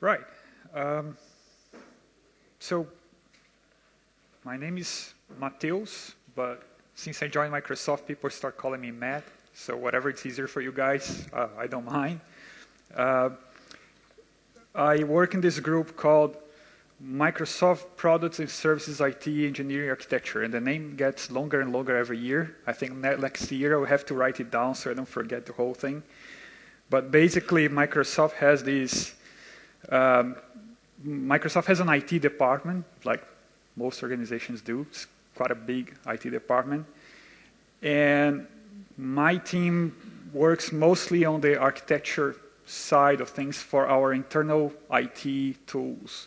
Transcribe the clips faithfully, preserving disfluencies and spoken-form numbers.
Right. Um, so, my name is Mateus, but since I joined Microsoft, people start calling me Matt. So whatever it's easier for you guys, uh, I don't mind. Uh, I work in this group called Microsoft Products and Services I T Engineering Architecture, and the name gets longer and longer every year. I think next year I'll have to write it down so I don't forget the whole thing. But basically, Microsoft has this, um, Microsoft has an I T department, like most organizations do. It's quite a big I T department. And my team works mostly on the architecture side of things for our internal I T tools.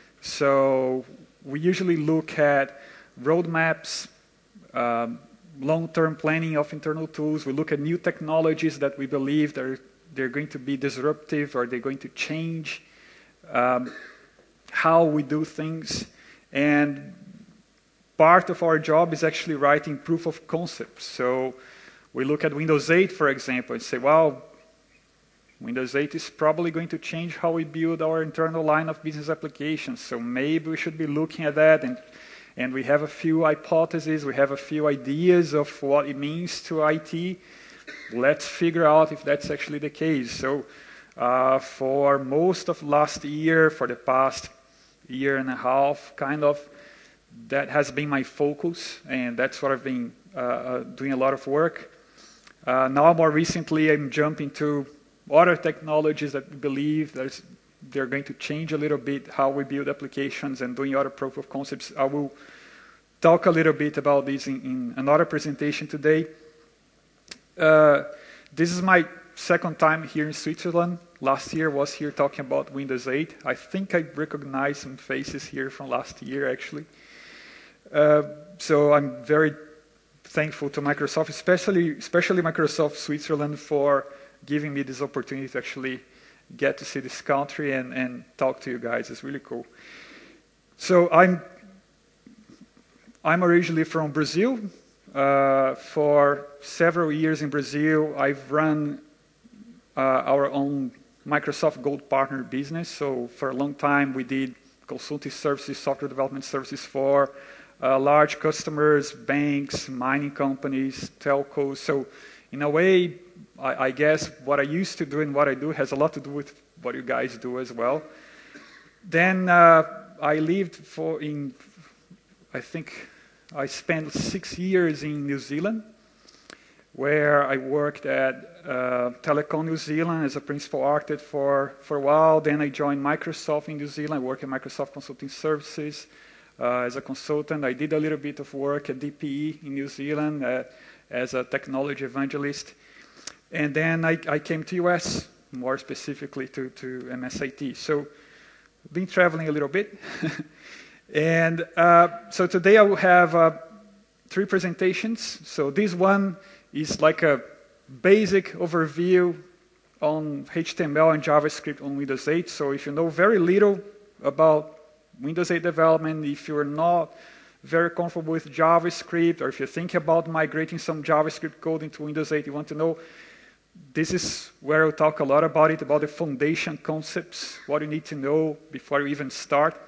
So we usually look at roadmaps, um, long-term planning of internal tools. We look at new technologies that we believe they're, they're going to be disruptive or they're going to change um, how we do things. And part of our job is actually writing proof of concepts. So we look at Windows eight, for example, and say, well, Windows eight is probably going to change how we build our internal line of business applications. So maybe we should be looking at that. And, and we have a few hypotheses. We have a few ideas of what it means to I T. Let's figure out if that's actually the case. So uh, for most of last year, for the past year and a half, kind of, that has been my focus. And that's what I've been uh, doing a lot of work. Uh, now, more recently, I'm jumping to other technologies that we believe there's, they're going to change a little bit how we build applications and doing other proof of concepts. I will talk a little bit about this in, in another presentation today. Uh, this is my second time here in Switzerland. Last year was here talking about Windows eight. I think I recognize some faces here from last year, actually. Uh, so I'm very thankful to Microsoft, especially, especially Microsoft Switzerland, for giving me this opportunity to actually get to see this country and, and talk to you guys. It's really cool. So I'm, I'm originally from Brazil. Uh, for several years in Brazil, I've run uh, our own Microsoft Gold Partner business. So for a long time, we did consulting services, software development services for uh, large customers, banks, mining companies, telcos. So in a way, I, I guess what I used to do and what I do has a lot to do with what you guys do as well. Then uh, I lived for in, I think I spent six years in New Zealand, where I worked at uh, Telecom New Zealand as a principal architect for, for a while. Then I joined Microsoft in New Zealand. I worked at Microsoft Consulting Services uh, as a consultant. I did a little bit of work at D P E in New Zealand uh, as a technology evangelist. And then I, I came to U S, more specifically to, to M S I T. So I've been traveling a little bit. and uh, so today I will have uh, three presentations. So this one is like a basic overview on H T M L and JavaScript on Windows eight. So if you know very little about Windows eight development, if you're not very comfortable with JavaScript, or if you think about migrating some JavaScript code into Windows eight, you want to know, this is where I'll talk a lot about it, about the foundation concepts, what you need to know before you even start.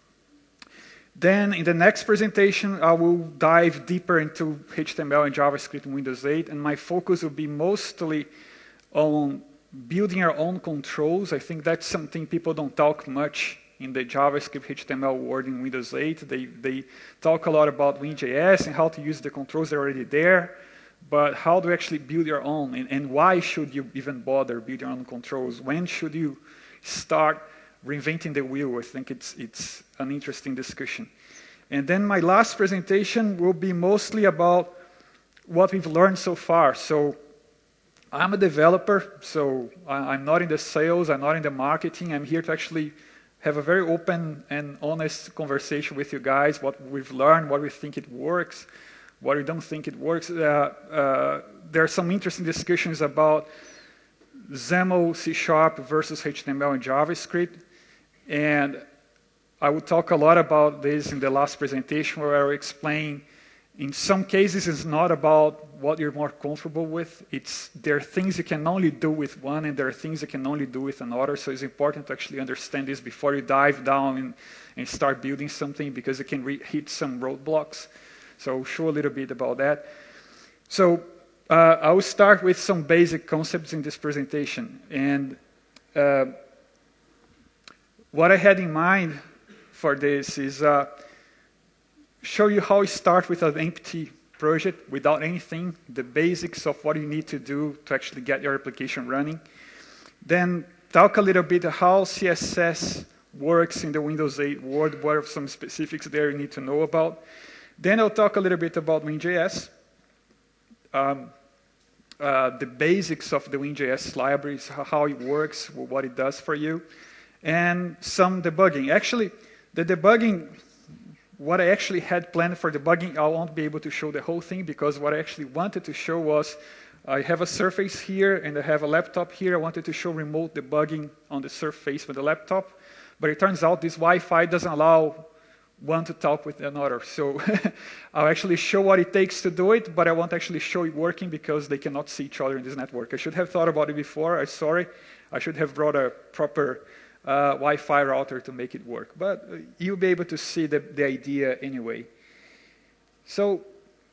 Then in the next presentation, I will dive deeper into H T M L and JavaScript in Windows eight, and my focus will be mostly on building your own controls. I think that's something people don't talk much in the JavaScript H T M L world in Windows eight. They, they talk a lot about Win.js and how to use the controls that are already there. But how do you actually build your own, and, and why should you even bother building your own controls? When should you start reinventing the wheel? I think it's, it's an interesting discussion. And then my last presentation will be mostly about what we've learned so far. So I'm a developer, so I'm not in the sales, I'm not in the marketing. I'm here to actually have a very open and honest conversation with you guys, what we've learned, what we think it works, what we don't think it works. Uh, uh, there are some interesting discussions about XAML, C Sharp versus H T M L and JavaScript. And I will talk a lot about this in the last presentation, where I will explain, in some cases, it's not about what you're more comfortable with. It's, there are things you can only do with one, and there are things you can only do with another, so it's important to actually understand this before you dive down and, and start building something, because you can re hit some roadblocks. So I'll show a little bit about that. So uh, I will start with some basic concepts in this presentation. And uh, what I had in mind for this is uh, show you how you start with an empty project without anything, the basics of what you need to do to actually get your application running. Then talk a little bit how C S S works in the Windows eight world, what are some specifics there you need to know about. Then I'll talk a little bit about WinJS, um, uh, the basics of the WinJS libraries, how it works, what it does for you, and some debugging. Actually, the debugging, what I actually had planned for debugging, I won't be able to show the whole thing, because what I actually wanted to show was I have a surface here and I have a laptop here. I wanted to show remote debugging on the surface with the laptop, but it turns out this Wi-Fi doesn't allow one to talk with another. So I'll actually show what it takes to do it, but I won't actually show it working because they cannot see each other in this network. I should have thought about it before. I'm sorry. I should have brought a proper Uh, Wi-Fi router to make it work, but uh, you'll be able to see the, the idea anyway. So,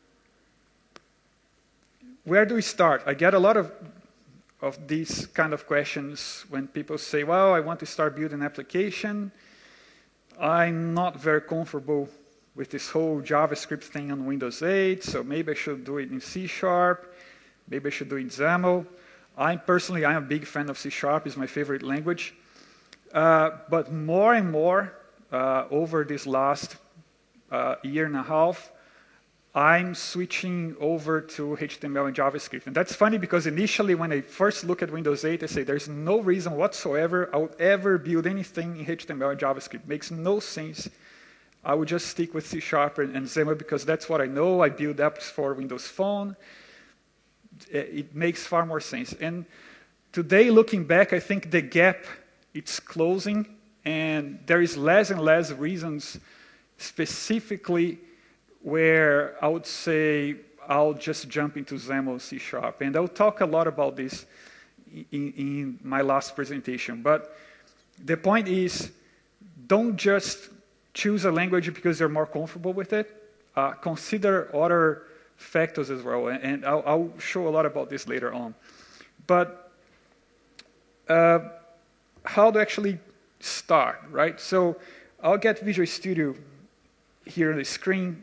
where do we start? I get a lot of, of these kind of questions when people say, well, I want to start building an application. I'm not very comfortable with this whole JavaScript thing on Windows eight, so maybe I should do it in C sharp, maybe I should do it in XAML. I'm personally, I'm a big fan of C sharp, it's my favorite language. Uh, but more and more, uh, over this last uh, year and a half, I'm switching over to H T M L and JavaScript. And that's funny because initially when I first look at Windows eight, I say there's no reason whatsoever I would ever build anything in H T M L and JavaScript. It makes no sense. I would just stick with C sharp and, and XAML because that's what I know. I build apps for Windows Phone. It makes far more sense. And today, looking back, I think the gap, it's closing, and there is less and less reasons specifically where I would say I'll just jump into XAML C sharp. And I'll talk a lot about this in, in my last presentation. But the point is, don't just choose a language because you're more comfortable with it. Uh, consider other factors as well, and I'll, I'll show a lot about this later on. But uh, how to actually start, right? So I'll get Visual Studio here on the screen.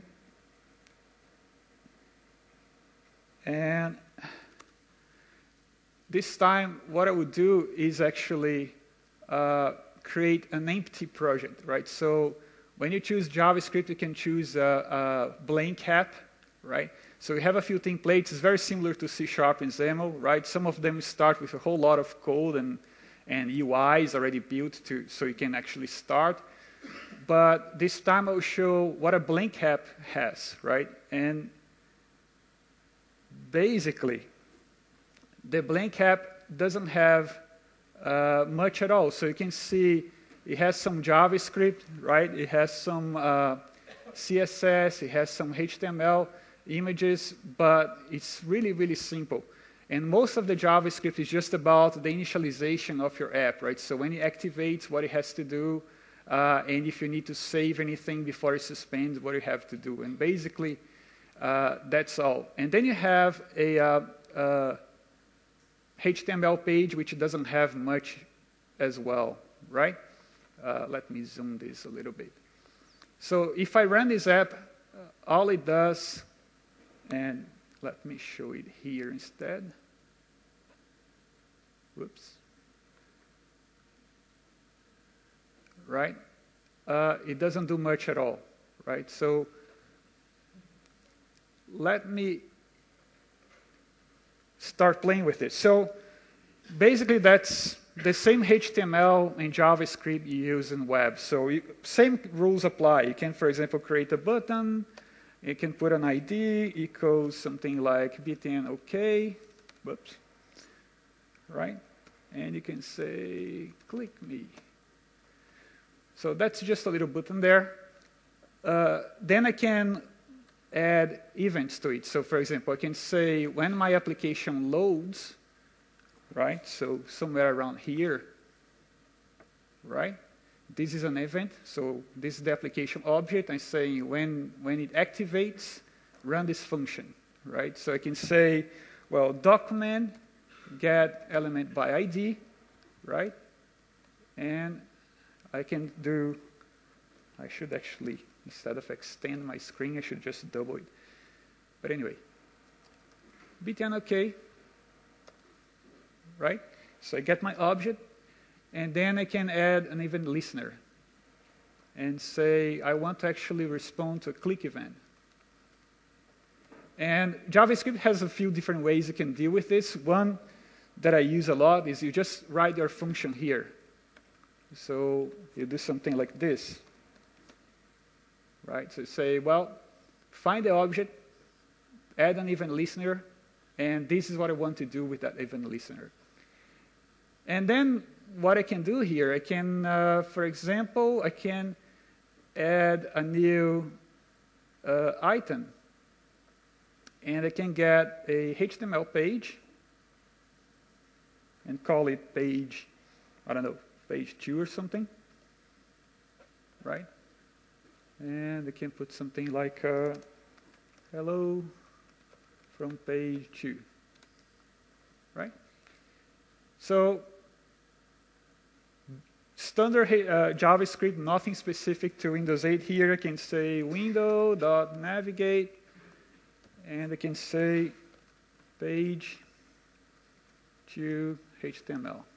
And this time, what I would do is actually uh, create an empty project, right? So when you choose JavaScript, you can choose a, a blank app, right? So we have a few templates. It's very similar to C sharp and XAML, right? Some of them start with a whole lot of code and and U Is already built to, so you can actually start. But this time I'll show what a blank app has, right? And basically, the blank app doesn't have uh, much at all. So you can see it has some JavaScript, right? It has some uh, C S S, it has some H T M L images, but it's really, really simple. And most of the JavaScript is just about the initialization of your app, right? So when it activates, what it has to do, uh, and if you need to save anything before it suspends, what you have to do. And basically, uh, that's all. And then you have a uh, uh, H T M L page, which doesn't have much as well, right? Uh, let me zoom this a little bit. So if I run this app, uh, all it does, and let me show it here instead. Whoops. Right? Uh, it doesn't do much at all, right? So let me start playing with it. So basically, that's the same H T M L and JavaScript you use in web. So you, same rules apply. You can, for example, create a button. You can put an I D equals something like btn OK, whoops, right? And you can say, click me. So that's just a little button there. Uh, then I can add events to it. So for example, I can say when my application loads, right? So somewhere around here, right? This is an event. So this is the application object. I'm saying when, when it activates, run this function, right? So I can say, well, document get element by I D, right? And I can do, I should actually, instead of extend my screen, I should just double it. But anyway, B ten OK, right? So I get my object, and then I can add an event listener and say I want to actually respond to a click event. And JavaScript has a few different ways you can deal with this. One that I use a lot is you just write your function here. So you do something like this, right? So you say, well, find the object, add an event listener, and this is what I want to do with that event listener. And then what I can do here, I can, uh, for example, I can add a new uh, item. And I can get a H T M L page and call it page, I don't know, page two or something, right? And I can put something like uh, hello from page two, right? So standard uh, JavaScript, nothing specific to Windows eight here. I can say window.navigate, and I can say page to H T M L.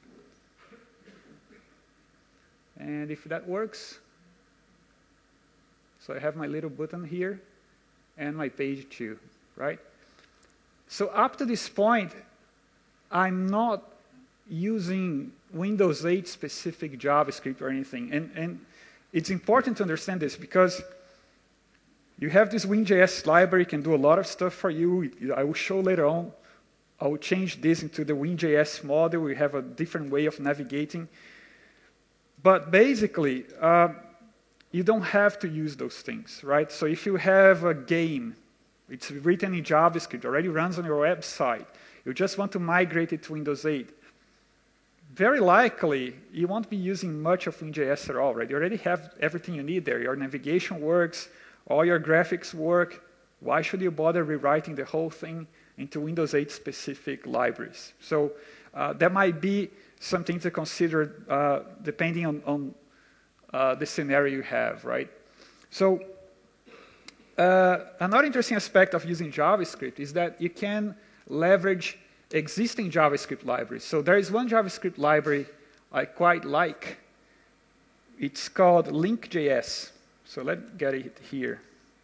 And if that works, so I have my little button here and my page two, right? So up to this point, I'm not using Windows eight specific JavaScript or anything. And, and it's important to understand this because you have this WinJS library, can do a lot of stuff for you. I will show later on. I will change this into the WinJS model. We have a different way of navigating. But basically, uh, you don't have to use those things, right? So if you have a game, it's written in JavaScript, already runs on your website, you just want to migrate it to Windows eight, very likely you won't be using much of WinJS at all, right? You already have everything you need there. Your navigation works, all your graphics work. Why should you bother rewriting the whole thing into Windows eight specific libraries? So uh, that might be something to consider uh, depending on, on uh, the scenario you have, right? So uh, another interesting aspect of using JavaScript is that you can leverage existing JavaScript libraries. So there is one JavaScript library I quite like. It's called Link.js. So let's get it here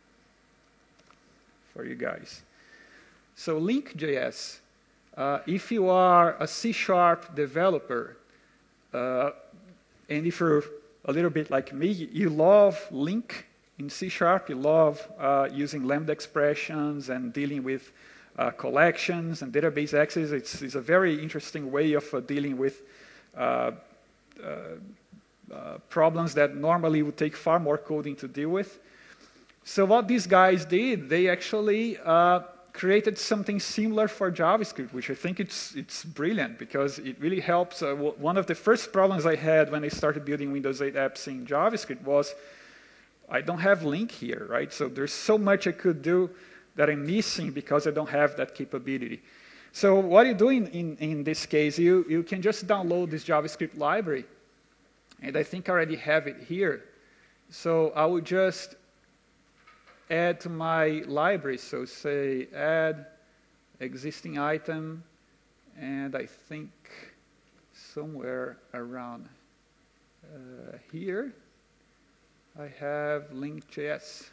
for you guys. So Link.js, uh, if you are a C sharp developer, uh, and if you're a little bit like me, you love Link in C sharp, you love uh, using Lambda expressions and dealing with uh, collections and database access. It's, it's a very interesting way of uh, dealing with uh, uh, uh, problems that normally would take far more coding to deal with. So what these guys did, they actually uh, created something similar for JavaScript, which I think it's, it's brilliant because it really helps. Uh, one of the first problems I had when I started building Windows eight apps in JavaScript was I don't have Link here, right? So there's so much I could do that I'm missing because I don't have that capability. So what you do in, in, in this case, you, you can just download this JavaScript library. And I think I already have it here. So I will just add to my library. So say add existing item. And I think somewhere around uh, here, I have Link.js.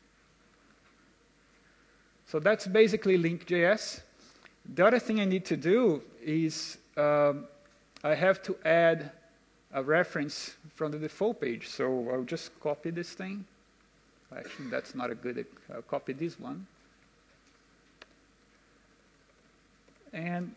So that's basically Link.js. The other thing I need to do is um, I have to add a reference from the default page. So I'll just copy this thing. Actually, that's not a good, I'll copy this one. And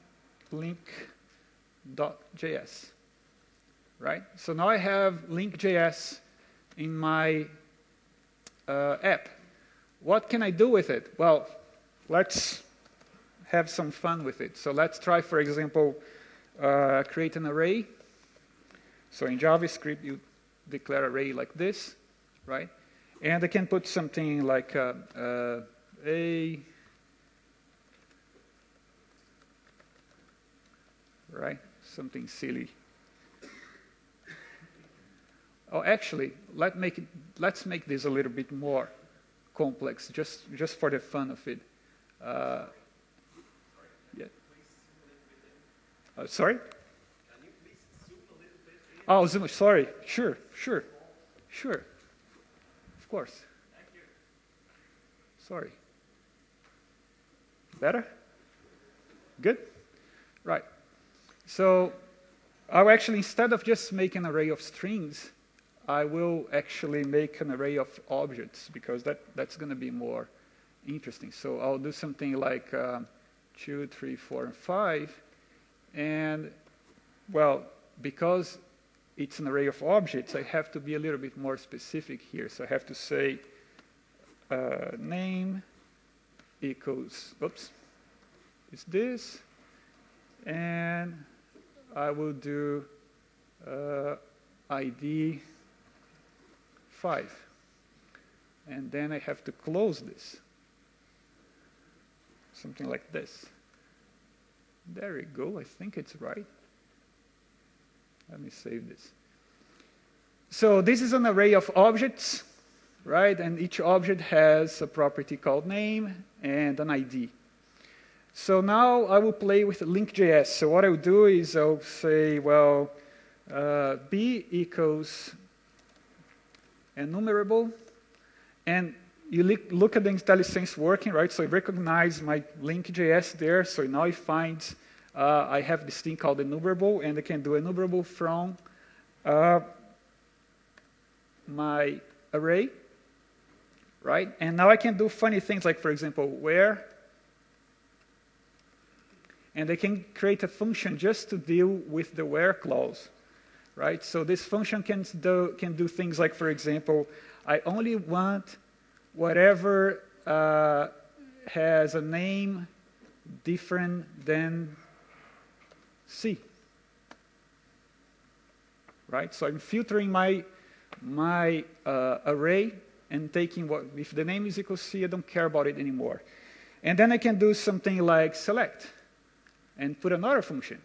link.js, right? So now I have Link.js in my uh, app. what can I do with it? Well, let's have some fun with it. So let's try, for example, uh, create an array. So in JavaScript, you declare array like this, right? And I can put something like uh, uh, a, right? Something silly. Oh, actually, let make it, let's make this a little bit more complex, just, just for the fun of it. Uh, yeah. Uh, sorry? Oh, zoom, sorry. Sure, sure, sure. Of course. Thank you. Sorry. Better? Good? Right. So I'll actually, instead of just make an array of strings, I will actually make an array of objects, because that, that's going to be more interesting. So I'll do something like um, two, three, four, and five. And, well, because it's an array of objects, I have to be a little bit more specific here. So I have to say uh, name equals, oops, is this. And I will do uh, I D five. And then I have to close this. Something like this. There we go. I think it's right. Let me save this. So this is an array of objects, right? And each object has a property called name and an I D. So now I will play with link.js. So what I'll do is I'll say, well, uh, b equals enumerable. And you look at the IntelliSense working, right? So I recognize my link.js there. So now it finds uh, I have this thing called enumerable, and I can do enumerable from uh, my array, right? And now I can do funny things like, for example, where. And I can create a function just to deal with the where clause, right? So this function can do, can do things like, for example, I only want whatever uh, has a name different than C, right? So I'm filtering my, my uh, array and taking what, if the name is equal to C, I don't care about it anymore. And then I can do something like select and put another function.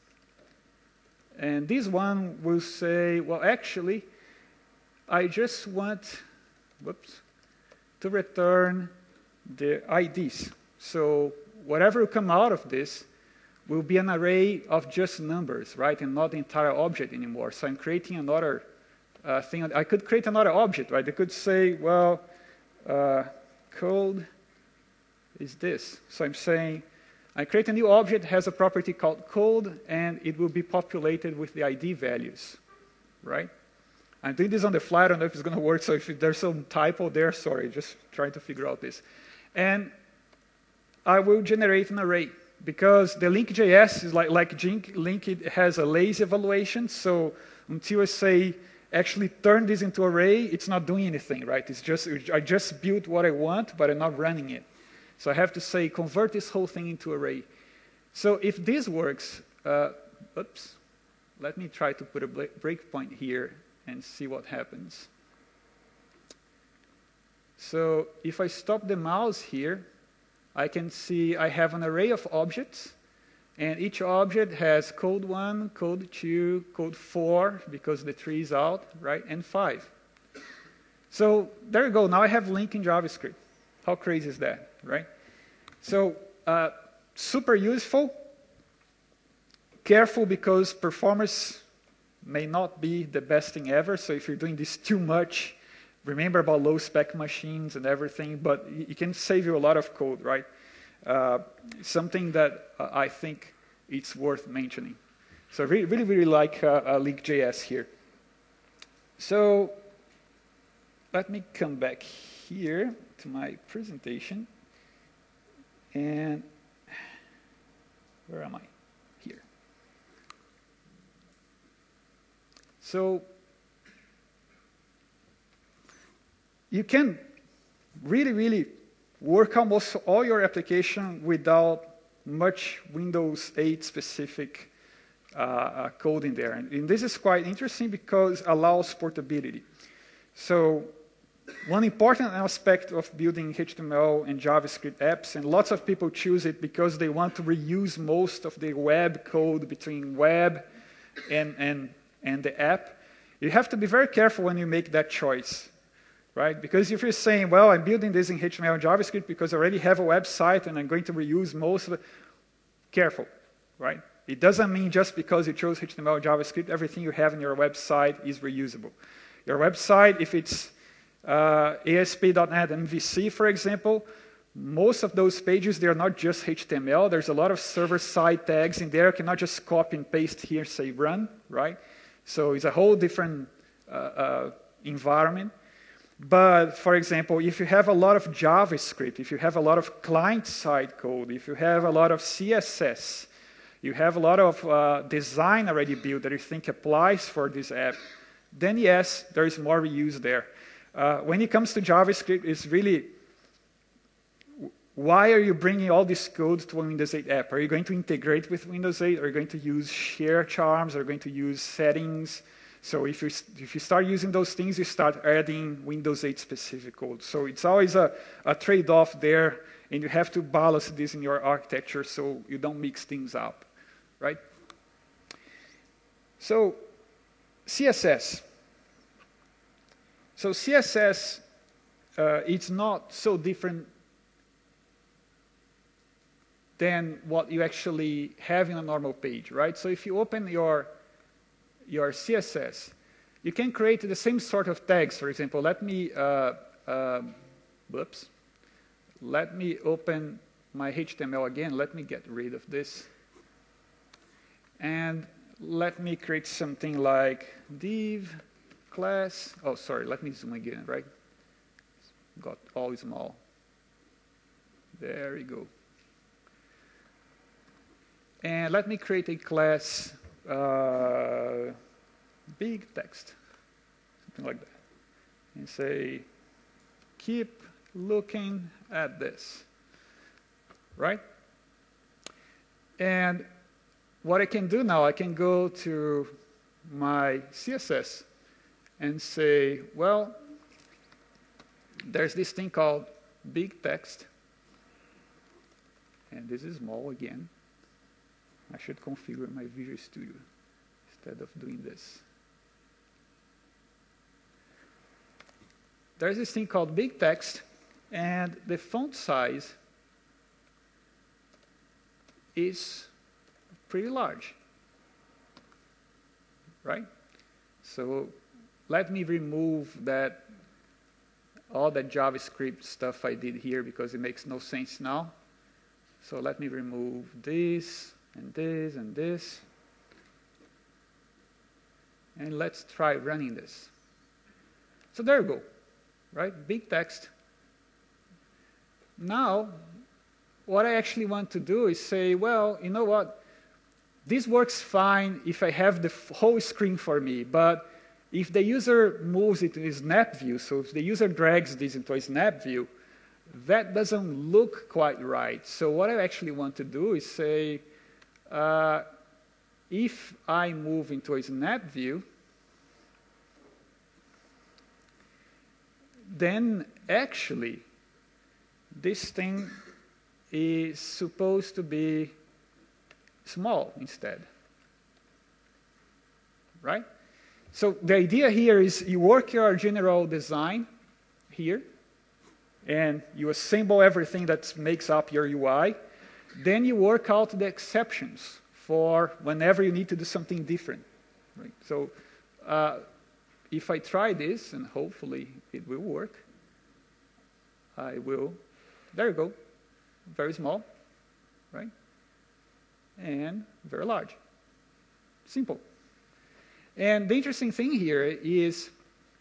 And this one will say, well, actually, I just want, whoops, to return the I Ds. So whatever will come out of this will be an array of just numbers, right, and not the entire object anymore. So I'm creating another uh, thing. I could create another object, right? I could say, well, uh, code is this. So I'm saying, I create a new object, has a property called code, and it will be populated with the I D values, right? I'm doing this on the fly. I don't know if it's going to work, so if there's some typo there, sorry, just trying to figure out this. And I will generate an array, because the link.js is like, like Link, it has a lazy evaluation, so until I say, actually turn this into array, it's not doing anything, right? It's just, I just built what I want, but I'm not running it. So I have to say, convert this whole thing into array. So if this works, uh, oops, let me try to put a breakpoint here and see what happens. So if I stop the mouse here, I can see I have an array of objects, and each object has code one, code two, code four, because the tree is out, right, and five. So there you go. Now I have link in JavaScript. How crazy is that, right? So uh, super useful. Careful, because performance may not be the best thing ever. So if you're doing this too much, remember about low-spec machines and everything, but it can save you a lot of code, right? Uh, something that uh, I think it's worth mentioning. So I really, really, really like uh, uh, link.js here. So let me come back here to my presentation. And where am I? Here. So you can really, really work almost all your application without much Windows eight specific uh, uh, code in there. And, and this is quite interesting because it allows portability. So one important aspect of building H T M L and JavaScript apps, and lots of people choose it because they want to reuse most of the web code between web and, and, and the app. You have to be very careful when you make that choice, right? Because if you're saying, well, I'm building this in H T M L and JavaScript because I already have a website and I'm going to reuse most of it, careful, right? It doesn't mean just because you chose H T M L or JavaScript, everything you have in your website is reusable. Your website, if it's uh, A S P dot net M V C, for example, most of those pages, they are not just H T M L. There's a lot of server-side tags in there. You cannot just copy and paste here, say run, right? So it's a whole different uh, uh, environment. But, for example, if you have a lot of JavaScript, if you have a lot of client-side code, if you have a lot of C S S, you have a lot of uh, design already built that you think applies for this app, then yes, there is more reuse there. Uh, when it comes to JavaScript, it's really, why are you bringing all this code to a Windows eight app? Are you going to integrate with Windows eight? Are you going to use share charms? Are you going to use settings? So if you, if you start using those things, you start adding Windows eight specific code. So it's always a, a trade-off there, and you have to balance this in your architecture so you don't mix things up, right? So C S S. So C S S, uh, it's not so different than what you actually have in a normal page, right? So if you open your, your C S S, you can create the same sort of tags. For example, let me, uh, uh, whoops, let me open my H T M L again. Let me get rid of this. And let me create something like div class. Oh, sorry, let me zoom again, right? Got all small. There we go. And let me create a class uh, big text, something like that. And say, keep looking at this, right? And what I can do now, I can go to my C S S and say, well, there's this thing called big text. And this is small again. I should configure my Visual Studio instead of doing this. There's this thing called big text, and the font size is pretty large, right? So let me remove that, all that JavaScript stuff I did here because it makes no sense now. So let me remove this, and this, and this. And let's try running this. So there you go, right? Big text. Now, what I actually want to do is say, well, you know what? This works fine if I have the whole screen for me, but if the user moves it to a snap view, so if the user drags this into a snap view, that doesn't look quite right. So what I actually want to do is say, uh, if I move into a snap view, then actually this thing is supposed to be small instead, right? So the idea here is you work your general design here, and you assemble everything that makes up your U I. Then you work out the exceptions for whenever you need to do something different. Right? So uh, if I try this, and hopefully it will work, I will, there you go, very small, right? And very large. Simple. And the interesting thing here is,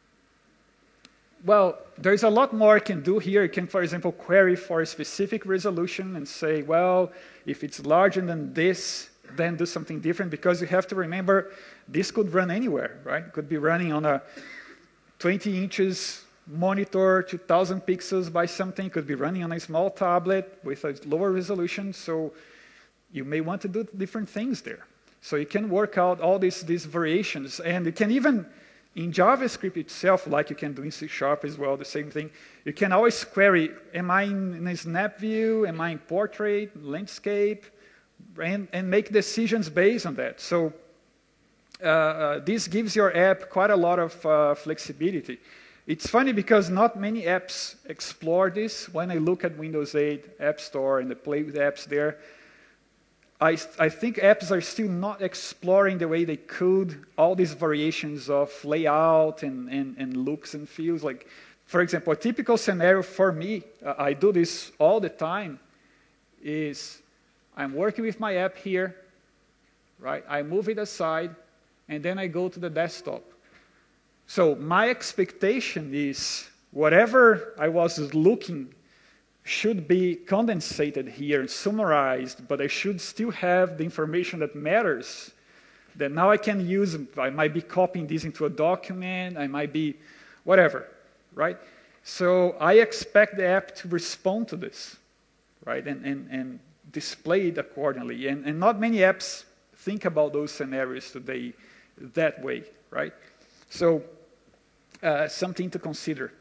well, there's a lot more I can do here. You can, for example, query for a specific resolution and say, well, if it's larger than this, then do something different, because you have to remember this could run anywhere, right? It could be running on a twenty inches monitor two thousand pixels by something. It could be running on a small tablet with a lower resolution. So you may want to do different things there. So you can work out all these, these variations. And you can even, in JavaScript itself, like you can do in C Sharp as well, the same thing, you can always query, am I in, in a snap view? Am I in portrait, landscape? And, and make decisions based on that. So uh, uh, this gives your app quite a lot of uh, flexibility. It's funny because not many apps explore this. When I look at Windows eight App Store and the Play with apps there, I, I think apps are still not exploring the way they could all these variations of layout and, and, and looks and feels. Like, for example, a typical scenario for me, uh, I do this all the time, is I'm working with my app here, right? I move it aside, and then I go to the desktop. So my expectation is whatever I was looking should be condensated here and summarized, but I should still have the information that matters. That now I can use, I might be copying this into a document, I might be whatever, right? So I expect the app to respond to this, right? And, and, and display it accordingly. And, and not many apps think about those scenarios today that way, right? So uh, something to consider.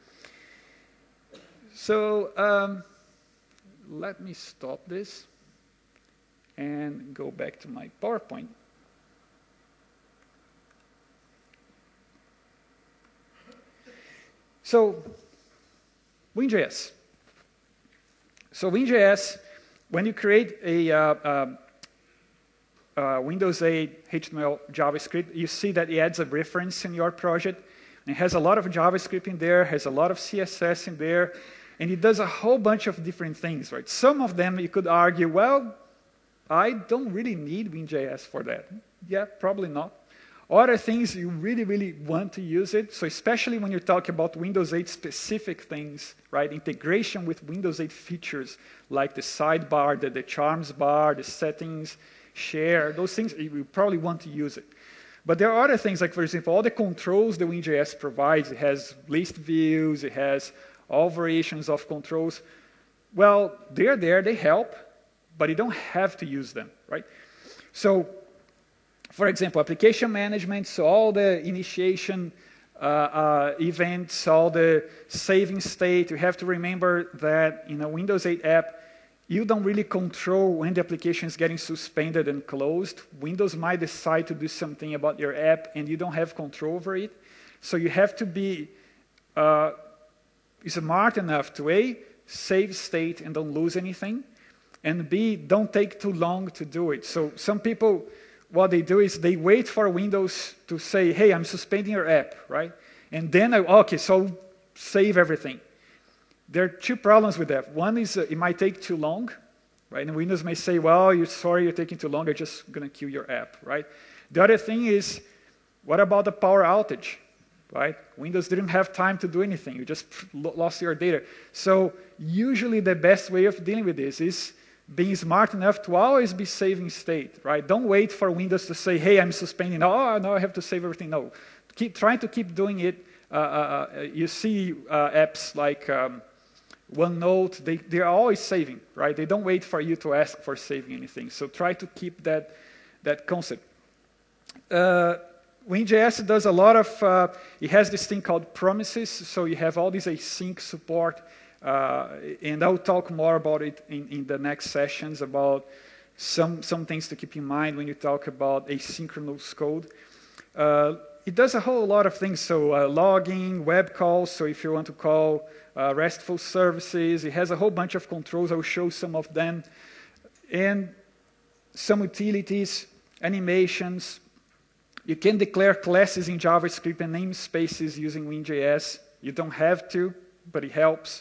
So um, let me stop this and go back to my PowerPoint. So WinJS. So WinJS, when you create a uh, uh, uh, Windows eight H T M L JavaScript, you see that it adds a reference in your project. It has a lot of JavaScript in there, has a lot of C S S in there, and it does a whole bunch of different things, right? Some of them you could argue, well, I don't really need WinJS for that. Yeah, probably not. Other things you really, really want to use it. So especially when you talk about Windows eight specific things, right? Integration with Windows eight features like the sidebar, the, the charms bar, the settings, share, those things, you probably want to use it. But there are other things like, for example, all the controls that WinJS provides. It has list views, it has all variations of controls. Well, they're there, they help, but you don't have to use them, right? So, for example, application management, so all the initiation uh, uh, events, all the saving state, you have to remember that in a Windows eight app, you don't really control when the application is getting suspended and closed. Windows might decide to do something about your app and you don't have control over it. So you have to be uh, smart enough to A, save state and don't lose anything, and B, don't take too long to do it. So some people, what they do is they wait for Windows to say, hey, I'm suspending your app, right? And then, I, okay, so save everything. There are two problems with that. One is uh, it might take too long, right? And Windows may say, well, you're sorry, you're taking too long, I'm just going to kill your app, right? The other thing is, what about the power outage, right? Windows didn't have time to do anything. You just lost your data. So usually the best way of dealing with this is being smart enough to always be saving state, right? Don't wait for Windows to say, hey, I'm suspending. Oh, no, I have to save everything. No. Keep trying to keep doing it. Uh, uh, you see uh, apps like um, OneNote, they, they're always saving, right? They don't wait for you to ask for saving anything. So try to keep that, that concept. Uh, WinJS does a lot of, uh, it has this thing called promises. So you have all this async support. Uh, and I'll talk more about it in, in the next sessions about some, some things to keep in mind when you talk about asynchronous code. Uh, it does a whole lot of things, so uh, logging, web calls, so if you want to call uh, RESTful services, it has a whole bunch of controls. I'll show some of them. And some utilities, animations. You can declare classes in JavaScript and namespaces using WinJS. You don't have to, but it helps.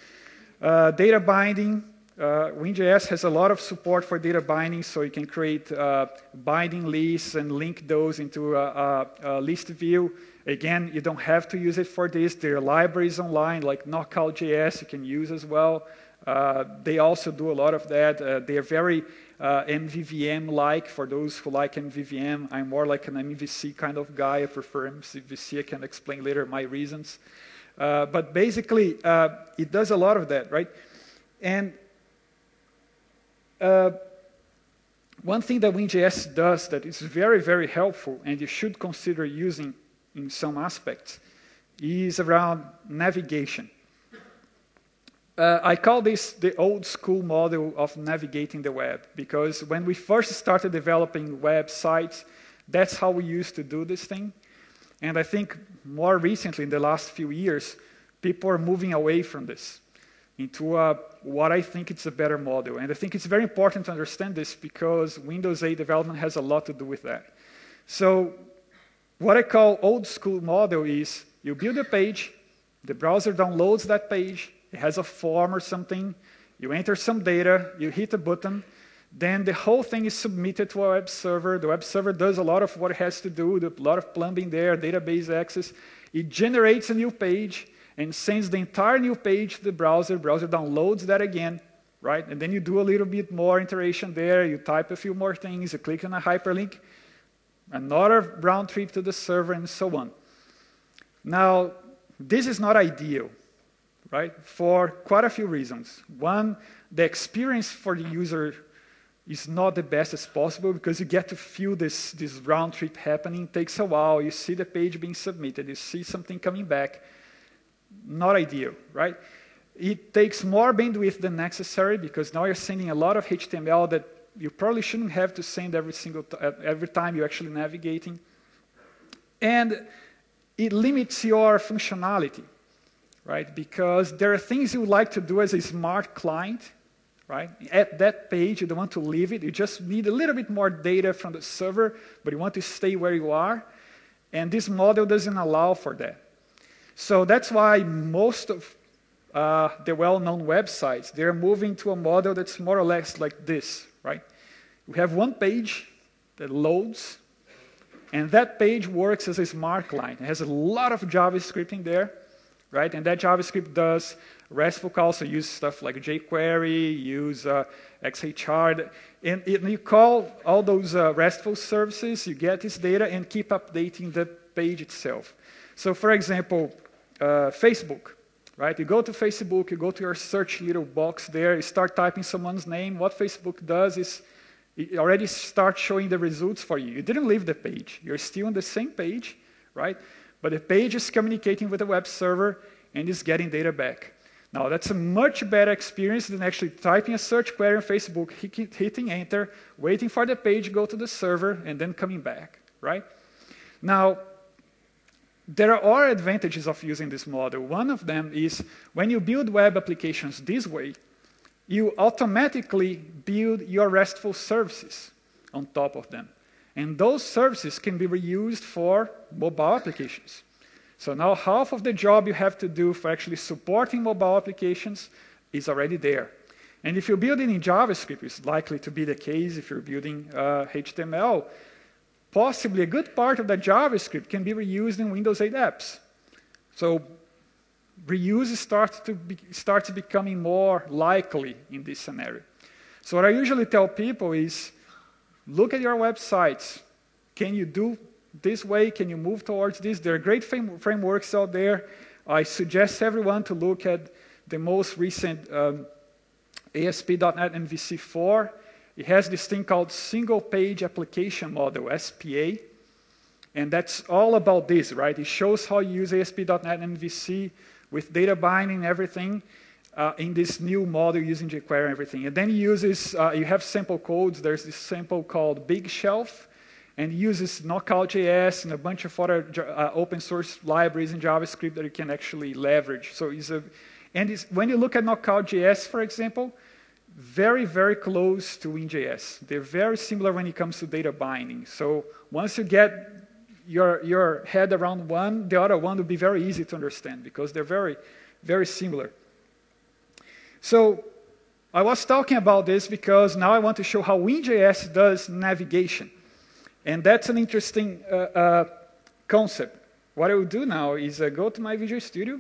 Uh, data binding, uh, WinJS has a lot of support for data binding, so you can create uh, binding lists and link those into a, a, a list view. Again, you don't have to use it for this. There are libraries online like Knockout J S you can use as well. Uh, they also do a lot of that. Uh, they are very uh, M V V M-like for those who like M V V M. I'm more like an M V C kind of guy. I prefer M V C. I can explain later my reasons. Uh, but basically, uh, it does a lot of that, right? And uh, one thing that WinJS does that is very, very helpful, and you should consider using in some aspects, is around navigation. Uh, I call this the old school model of navigating the web, because when we first started developing websites, that's how we used to do this thing. And I think more recently, in the last few years, people are moving away from this into uh, what I think it's a better model. And I think it's very important to understand this because Windows eight development has a lot to do with that. So what I call old school model is you build a page, the browser downloads that page, it has a form or something, you enter some data, you hit a button, then the whole thing is submitted to a web server. The web server does a lot of what it has to do, a lot of plumbing there, database access. It generates a new page and sends the entire new page to the browser. The browser downloads that again, right? And then you do a little bit more iteration there, you type a few more things, you click on a hyperlink, another round trip to the server, and so on. Now, this is not ideal, right? For quite a few reasons. One, the experience for the user is not the best as possible because you get to feel this, this round trip happening. It takes a while. You see the page being submitted. You see something coming back. Not ideal, right? It takes more bandwidth than necessary because now you're sending a lot of H T M L that you probably shouldn't have to send every single t every time you're actually navigating. And it limits your functionality, right? Because there are things you would like to do as a smart client, right? At that page, you don't want to leave it. You just need a little bit more data from the server, but you want to stay where you are. And this model doesn't allow for that. So that's why most of uh, the well-known websites, they're moving to a model that's more or less like this, right? We have one page that loads, and that page works as a smart client. It has a lot of JavaScript in there, right? And that JavaScript does RESTful calls, so use stuff like jQuery, use uh, X H R, and, and you call all those uh, RESTful services, you get this data and keep updating the page itself. So for example, uh, Facebook, right? You go to Facebook, you go to your search little box there, you start typing someone's name. What Facebook does is it already starts showing the results for you. You didn't leave the page. You're still on the same page, right? But the page is communicating with the web server and is getting data back. Now, that's a much better experience than actually typing a search query on Facebook, hitting enter, waiting for the page to go to the server, and then coming back, right? Now, there are advantages of using this model. One of them is when you build web applications this way, you automatically build your RESTful services on top of them. And those services can be reused for mobile applications. So now half of the job you have to do for actually supporting mobile applications is already there. And if you're building in JavaScript, it's likely to be the case if you're building uh, H T M L, possibly a good part of that JavaScript can be reused in Windows eight apps. So reuse starts to be, starts becoming more likely in this scenario. So what I usually tell people is, look at your websites. Can you do this way? Can you move towards this? There are great frame frameworks out there. I suggest everyone to look at the most recent um, A S P dot net M V C four. It has this thing called Single Page Application Model, S P A. And that's all about this, right? It shows how you use A S P dot net M V C with data binding and everything uh, in this new model using jQuery and everything. And then it uses, uh, you have sample codes. There's this sample called Big Shelf, and it uses Knockout J S and a bunch of other uh, open source libraries in JavaScript that you can actually leverage. So it's a, and it's, when you look at Knockout J S, for example, very, very close to WinJS. They're very similar when it comes to data binding. So once you get your, your head around one, the other one will be very easy to understand because they're very, very similar. So I was talking about this because now I want to show how WinJS does navigation. And that's an interesting uh, uh, concept. What I will do now is uh, go to my Visual Studio,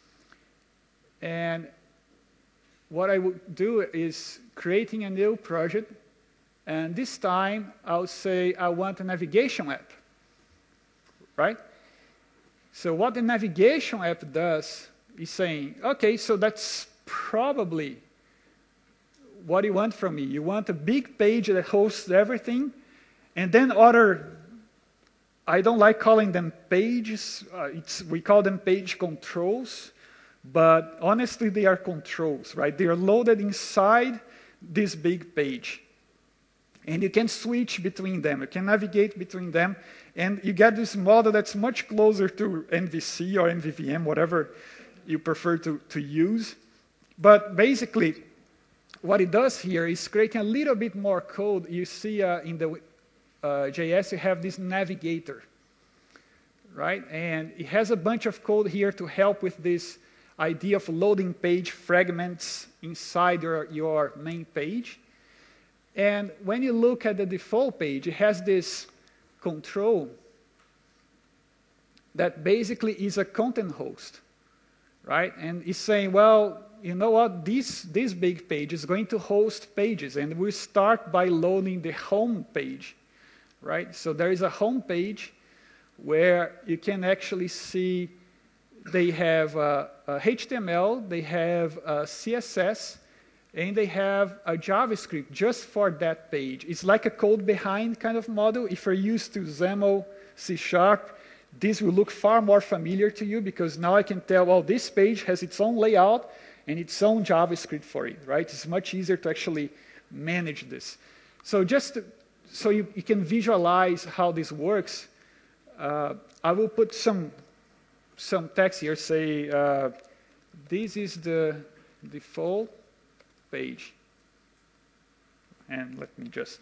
and what I would do is creating a new project, and this time I'll say I want a navigation app, right? So what the navigation app does is saying, okay, so that's probably what you want from me. You want a big page that hosts everything, and then other, I don't like calling them pages, uh, it's, we call them page controls, but honestly they are controls, right? They are loaded inside this big page. And you can switch between them, you can navigate between them, and you get this model that's much closer to M V C or M V V M, whatever you prefer to, to use. But basically, what it does here is creating a little bit more code. You see uh, in the uh, J S, you have this navigator, right? And it has a bunch of code here to help with this idea of loading page fragments inside your, your main page. And when you look at the default page, it has this control that basically is a content host, right? And it's saying, well, you know what, this, this big page is going to host pages, and we start by loading the home page, right? So there is a home page where you can actually see they have uh, uh, H T M L, they have uh, C S S, and they have a JavaScript just for that page. It's like a code behind kind of model. If you're used to XAML, C Sharp, this will look far more familiar to you, because now I can tell, well, this page has its own layout and its own JavaScript for it, right? It's much easier to actually manage this. So just to, so you, you can visualize how this works, uh, I will put some, some text here, say, uh, this is the default page. And let me just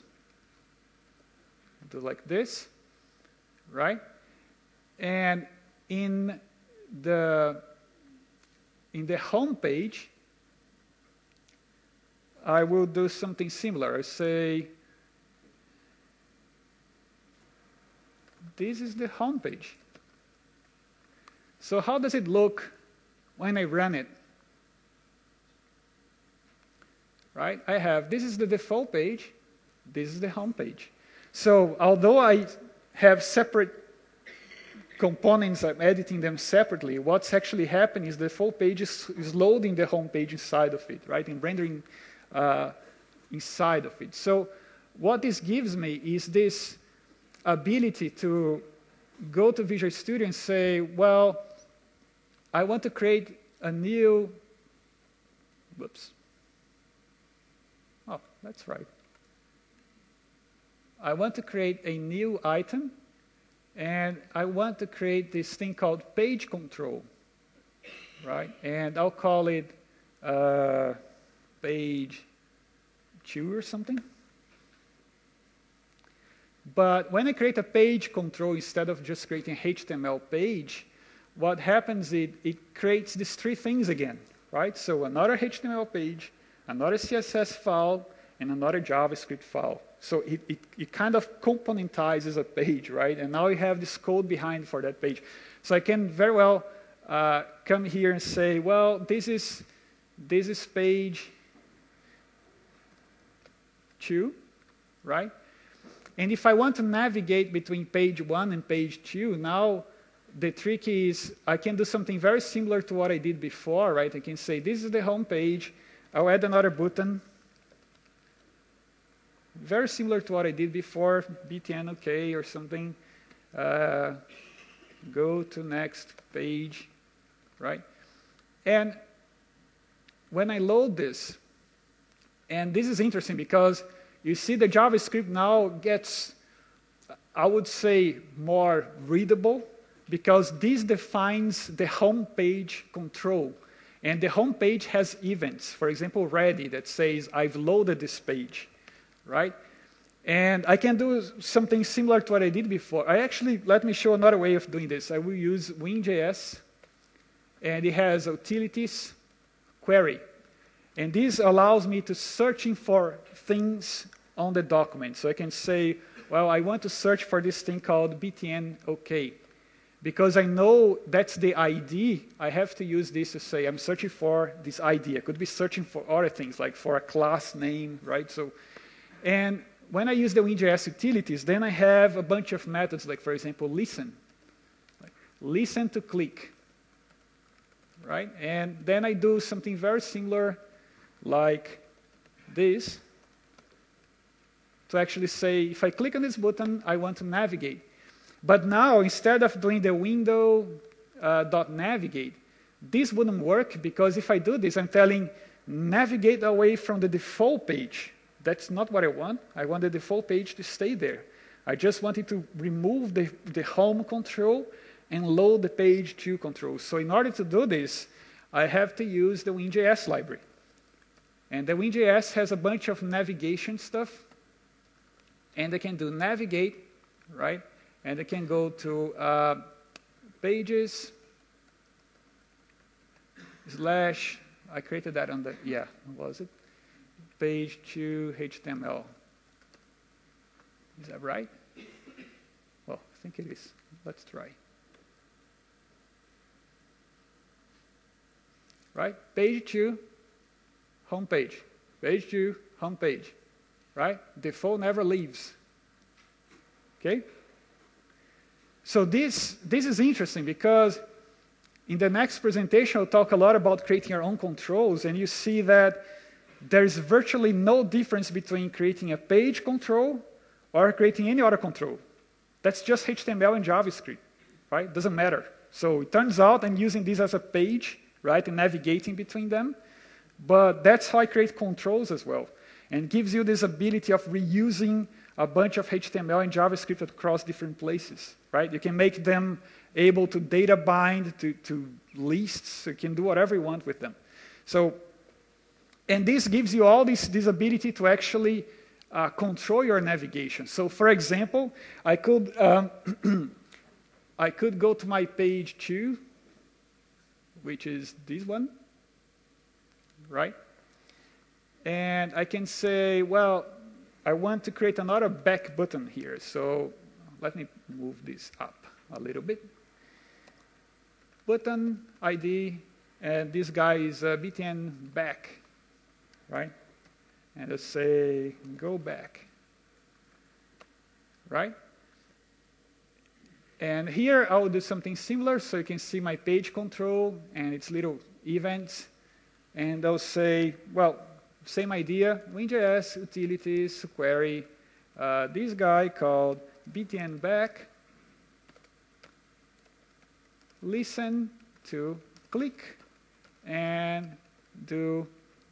do like this, right? And in the in the home page, I will do something similar. I say, this is the home page. So how does it look when I run it? Right? I have, this is the default page, this is the home page. So although I have separate components, I'm editing them separately, what's actually happening is the default page is, is loading the home page inside of it, right? And rendering uh, inside of it. So what this gives me is this ability to go to Visual Studio and say, well, I want to create a new, whoops. Oh, that's right. I want to create a new item, and I want to create this thing called page control, right? And I'll call it uh, page two or something. But when I create a page control instead of just creating an H T M L page, what happens is it creates these three things again, right? So another H T M L page, another C S S file, and another JavaScript file. So it, it, it kind of componentizes a page, right? And now you have this code behind for that page. So I can very well uh, come here and say, well, this is, this is page two, right? And if I want to navigate between page one and page two, now the trick is I can do something very similar to what I did before, right? I can say, this is the home page. I'll add another button. Very similar to what I did before, B T N OK or something. Uh, go to next page, right? And when I load this, and this is interesting because you see the JavaScript now gets, I would say, more readable, because this defines the home page control. And the home page has events, for example, ready, that says, I've loaded this page, right? And I can do something similar to what I did before. I actually, let me show another way of doing this. I will use Win.js, and it has utilities, query. And this allows me to searching for things on the document. So I can say, well, I want to search for this thing called B T N OK. Because I know that's the I D, I have to use this to say I'm searching for this I D. I could be searching for other things, like for a class name, right? So, and when I use the Win.js utilities, then I have a bunch of methods, like, for example, listen. Like, listen to click, right? And then I do something very similar like this to actually say, if I click on this button, I want to navigate. But now, instead of doing the window uh, dot navigate, this wouldn't work, because if I do this, I'm telling navigate away from the default page. That's not what I want. I want the default page to stay there. I just wanted to remove the, the home control and load the page two control. So in order to do this, I have to use the WinJS library. And the WinJS has a bunch of navigation stuff. And I can do navigate, right? And I can go to uh, pages slash, I created that on the, yeah, what was it? Page two H T M L. Is that right? Well, I think it is. Let's try. Right? Page two, home page. Page two, home page. Right? Default never leaves. Okay? So this, this is interesting, because in the next presentation, I'll talk a lot about creating your own controls, and you see that there's virtually no difference between creating a page control or creating any other control. That's just H T M L and JavaScript, right? Doesn't matter. So it turns out I'm using this as a page, right, and navigating between them. But that's how I create controls as well. And gives you this ability of reusing a bunch of H T M L and JavaScript across different places, right? You can make them able to data bind to, to lists. You can do whatever you want with them. So, and this gives you all this, this ability to actually uh, control your navigation. So, for example, I could, um, I could go to my page two, which is this one, right? And I can say, well, I want to create another back button here. So let me move this up a little bit. Button I D, and this guy is uh, B T N back, right? And let's say go back, right? And here I will do something similar, so you can see my page control and its little events. And I'll say, well, same idea, WinJS, utilities, query, uh, this guy called B T N back, listen to click, and do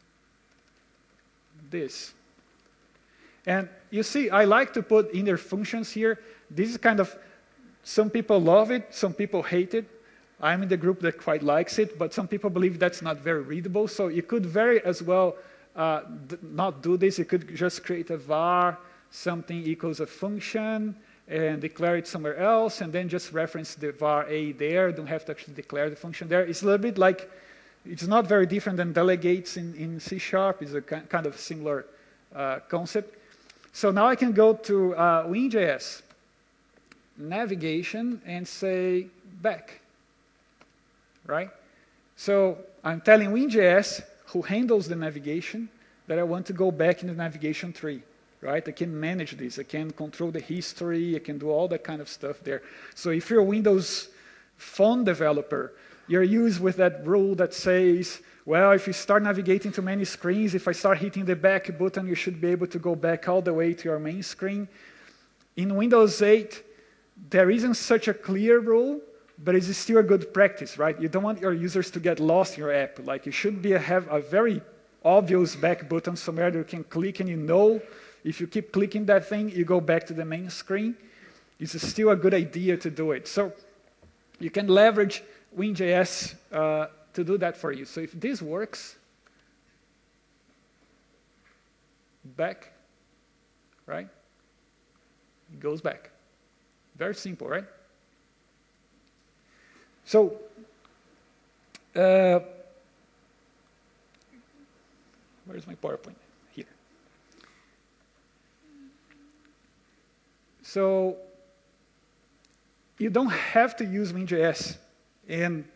this. And you see, I like to put inner functions here. This is kind of, some people love it, some people hate it. I'm in the group that quite likes it, but some people believe that's not very readable. So you could very as well uh, not do this. You could just create a var, something equals a function, and declare it somewhere else, and then just reference the var a there. Don't have to actually declare the function there. It's a little bit like, it's not very different than delegates in, in C sharp. It's a kind of similar uh, concept. So now I can go to uh, WinJS navigation and say back, right? So I'm telling WinJS, who handles the navigation, that I want to go back in the navigation tree, right? I can manage this. I can control the history. I can do all that kind of stuff there. So if you're a Windows Phone developer, you're used with that rule that says, well, if you start navigating to many screens, if I start hitting the back button, you should be able to go back all the way to your main screen. In Windows eight, there isn't such a clear rule, but it's still a good practice, right? You don't want your users to get lost in your app. Like, you should be have a very obvious back button somewhere that you can click, and you know if you keep clicking that thing, you go back to the main screen. It's still a good idea to do it. So you can leverage WinJS uh, to do that for you. So if this works, back, right? It goes back. Very simple, right? So, uh, where's my PowerPoint? Here. So, you don't have to use WinJS. And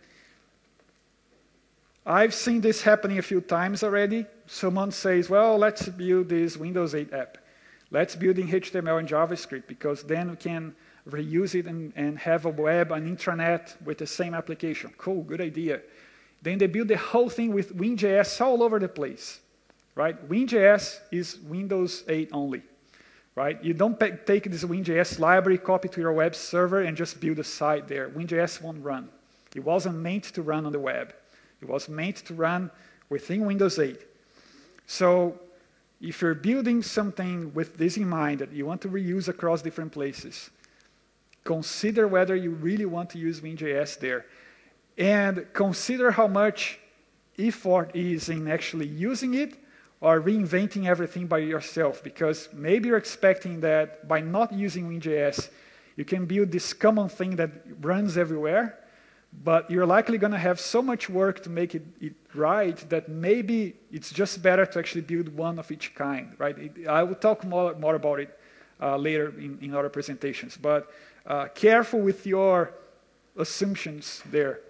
I've seen this happening a few times already. Someone says, well, let's build this Windows eight app. Let's build in H T M L and JavaScript, because then we can reuse it and, and have a web, an intranet with the same application. Cool, good idea. Then they build the whole thing with WinJS all over the place, right? WinJS is Windows eight only, right? You don't take this WinJS library, copy to your web server, and just build a site there. WinJS won't run. It wasn't meant to run on the web. It was meant to run within Windows eight. So if you're building something with this in mind that you want to reuse across different places, consider whether you really want to use WinJS there. And consider how much effort is in actually using it or reinventing everything by yourself, because maybe you're expecting that by not using WinJS, you can build this common thing that runs everywhere, but you're likely going to have so much work to make it, it right that maybe it's just better to actually build one of each kind, right? It, I will talk more, more about it uh, later in, in other presentations, but uh, careful with your assumptions there.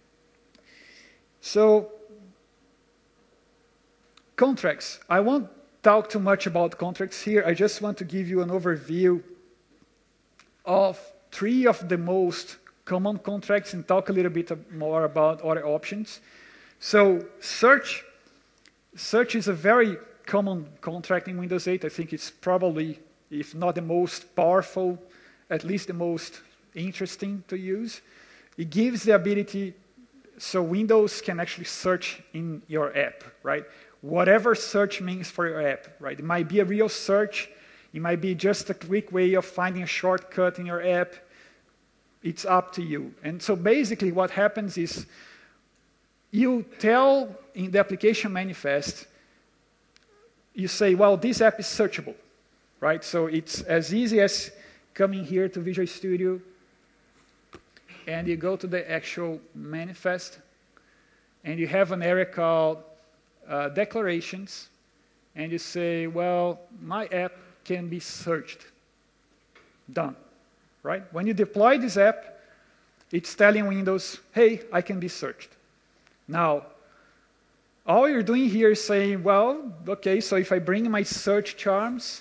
So, contracts. I won't talk too much about contracts here. I just want to give you an overview of three of the most common contracts and talk a little bit more about other options. So, search. Search is a very common contract in Windows eight. I think it's probably, if not the most powerful, at least the most interesting to use. It gives the ability so Windows can actually search in your app, right? Whatever search means for your app, right? It might be a real search. It might be just a quick way of finding a shortcut in your app. It's up to you. And so basically what happens is you tell in the application manifest, you say, well, this app is searchable, right? So it's as easy as coming here to Visual Studio, and you go to the actual manifest, and you have an area called uh, declarations, and you say, well, my app can be searched. Done, right? When you deploy this app, it's telling Windows, hey, I can be searched. Now, all you're doing here is saying, well, okay, so if I bring my search charms,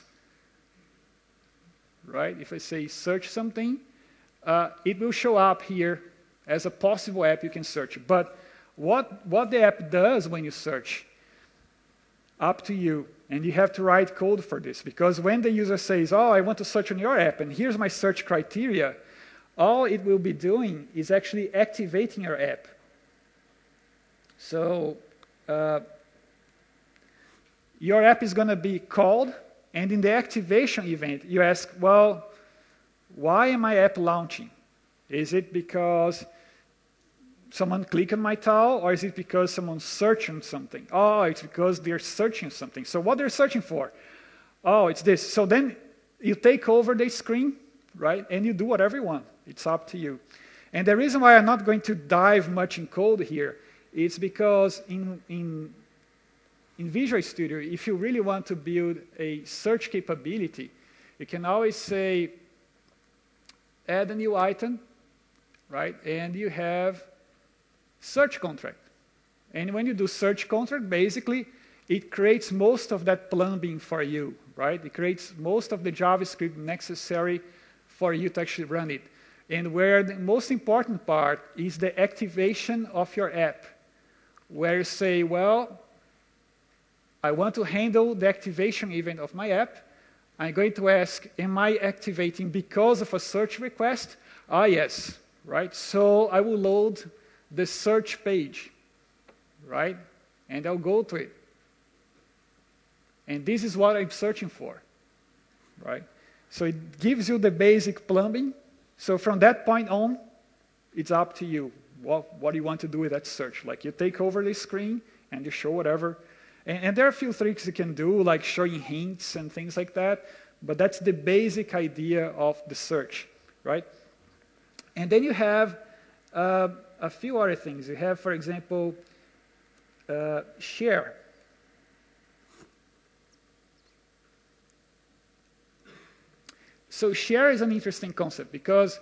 right, if I say search something, Uh, it will show up here as a possible app you can search. But what, what the app does when you search, up to you. And you have to write code for this. Because when the user says, oh, I want to search on your app, and here's my search criteria, all it will be doing is actually activating your app. So uh, your app is going to be called, and in the activation event, you ask, well, why am my app launching? Is it because someone clicked on my tile, or is it because someone's searching something? Oh, it's because they're searching something. So what they're searching for? Oh, it's this. So then you take over the screen, right, and you do whatever you want. It's up to you. And the reason why I'm not going to dive much in code here is because in, in, in Visual Studio, if you really want to build a search capability, you can always say, add a new item, right? And you have search contract. And when you do search contract, basically, it creates most of that plumbing for you, right? It creates most of the JavaScript necessary for you to actually run it. And where the most important part is the activation of your app, where you say, well, I want to handle the activation event of my app. I'm going to ask, am I activating because of a search request? Ah, yes, right? So I will load the search page, right? And I'll go to it. And this is what I'm searching for, right? So it gives you the basic plumbing. So from that point on, it's up to you. What, what do you want to do with that search? Like you take over the screen and you show whatever. And, and there are a few tricks you can do, like showing hints and things like that. But that's the basic idea of the search, right? And then you have uh, a few other things. You have, for example, uh, share. So share is an interesting concept because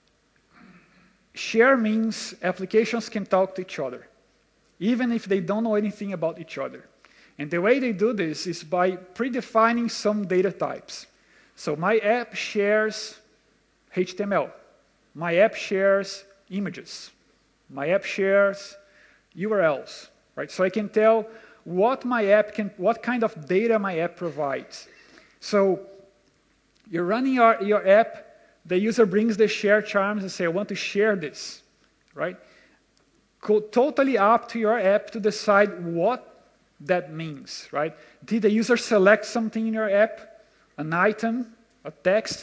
share means applications can talk to each other, even if they don't know anything about each other. And the way they do this is by predefining some data types. So my app shares H T M L. My app shares images. My app shares U R Ls, right? So I can tell what my app can, what kind of data my app provides. So you're running your, your app, the user brings the share charms and say, I want to share this, right? Co totally up to your app to decide what that means, right? Did the user select something in your app, an item, a text?